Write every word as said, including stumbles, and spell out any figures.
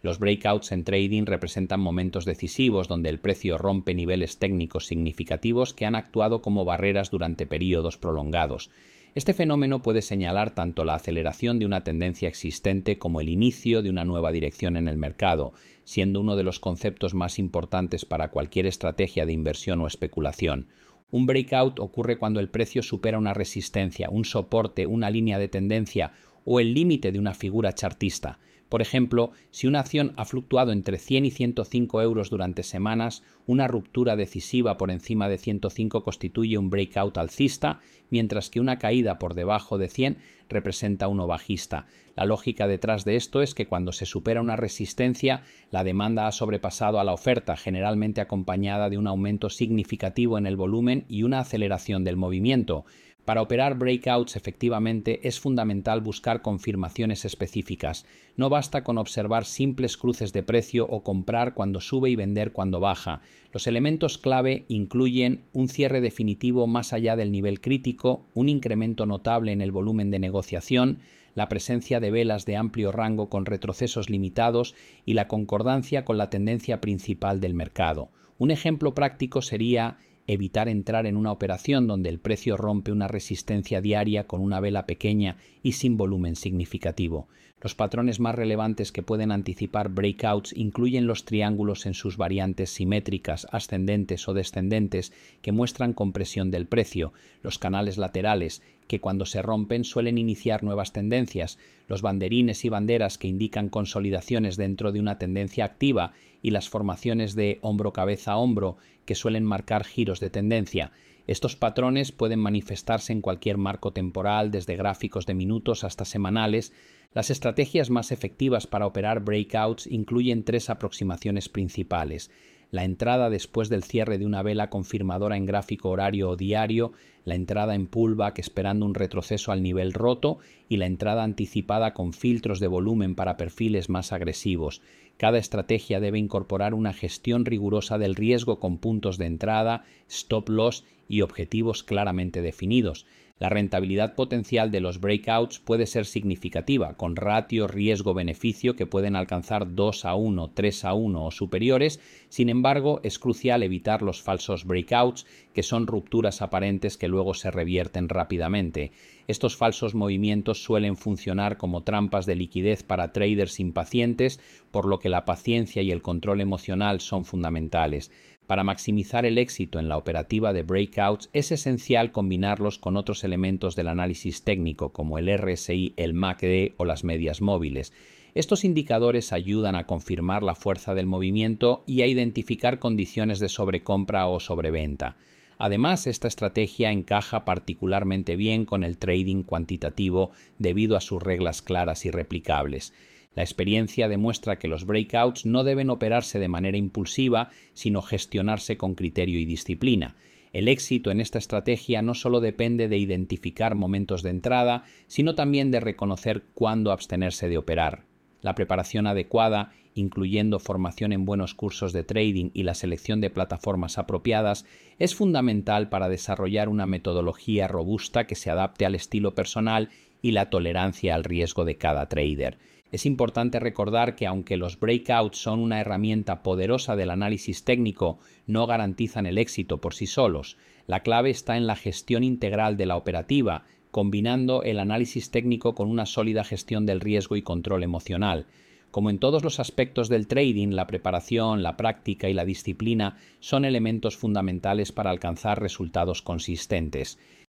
Los breakouts en trading representan momentos decisivos donde el precio rompe niveles técnicos significativos que han actuado como barreras durante periodos prolongados. Este fenómeno puede señalar tanto la aceleración de una tendencia existente como el inicio de una nueva dirección en el mercado, siendo uno de los conceptos más importantes para cualquier estrategia de inversión o especulación. Un breakout ocurre cuando el precio supera una resistencia, un soporte, una línea de tendencia o el límite de una figura chartista. Por ejemplo, si una acción ha fluctuado entre cien y ciento cinco euros durante semanas, una ruptura decisiva por encima de ciento cinco constituye un breakout alcista, mientras que una caída por debajo de cien representa uno bajista. La lógica detrás de esto es que cuando se supera una resistencia, la demanda ha sobrepasado a la oferta, generalmente acompañada de un aumento significativo en el volumen y una aceleración del movimiento. Para operar breakouts efectivamente es fundamental buscar confirmaciones específicas. No basta con observar simples cruces de precio o comprar cuando sube y vender cuando baja. Los elementos clave incluyen un cierre definitivo más allá del nivel crítico, un incremento notable en el volumen de negociación, la presencia de velas de amplio rango con retrocesos limitados y la concordancia con la tendencia principal del mercado. Un ejemplo práctico sería evitar entrar en una operación donde el precio rompe una resistencia diaria con una vela pequeña y sin volumen significativo. Los patrones más relevantes que pueden anticipar breakouts incluyen los triángulos en sus variantes simétricas, ascendentes o descendentes, que muestran compresión del precio, los canales laterales, que cuando se rompen suelen iniciar nuevas tendencias, los banderines y banderas que indican consolidaciones dentro de una tendencia activa y las formaciones de hombro-cabeza-hombro que suelen marcar giros de tendencia. Estos patrones pueden manifestarse en cualquier marco temporal, desde gráficos de minutos hasta semanales. Las estrategias más efectivas para operar breakouts incluyen tres aproximaciones principales: la entrada después del cierre de una vela confirmadora en gráfico horario o diario, la entrada en pullback esperando un retroceso al nivel roto y la entrada anticipada con filtros de volumen para perfiles más agresivos. Cada estrategia debe incorporar una gestión rigurosa del riesgo con puntos de entrada, stop loss y objetivos claramente definidos. La rentabilidad potencial de los breakouts puede ser significativa, con ratios riesgo-beneficio que pueden alcanzar dos a uno, tres a uno o superiores. Sin embargo, es crucial evitar los falsos breakouts, que son rupturas aparentes que luego se revierten rápidamente. Estos falsos movimientos suelen funcionar como trampas de liquidez para traders impacientes, por lo que la paciencia y el control emocional son fundamentales. Para maximizar el éxito en la operativa de breakouts es esencial combinarlos con otros elementos del análisis técnico como el R S I, el M A C D o las medias móviles. Estos indicadores ayudan a confirmar la fuerza del movimiento y a identificar condiciones de sobrecompra o sobreventa. Además, esta estrategia encaja particularmente bien con el trading cuantitativo debido a sus reglas claras y replicables. La experiencia demuestra que los breakouts no deben operarse de manera impulsiva, sino gestionarse con criterio y disciplina. El éxito en esta estrategia no solo depende de identificar momentos de entrada, sino también de reconocer cuándo abstenerse de operar. La preparación adecuada, incluyendo formación en buenos cursos de trading y la selección de plataformas apropiadas, es fundamental para desarrollar una metodología robusta que se adapte al estilo personal y la tolerancia al riesgo de cada trader. Es importante recordar que aunque los breakouts son una herramienta poderosa del análisis técnico, no garantizan el éxito por sí solos. La clave está en la gestión integral de la operativa, combinando el análisis técnico con una sólida gestión del riesgo y control emocional. Como en todos los aspectos del trading, la preparación, la práctica y la disciplina son elementos fundamentales para alcanzar resultados consistentes.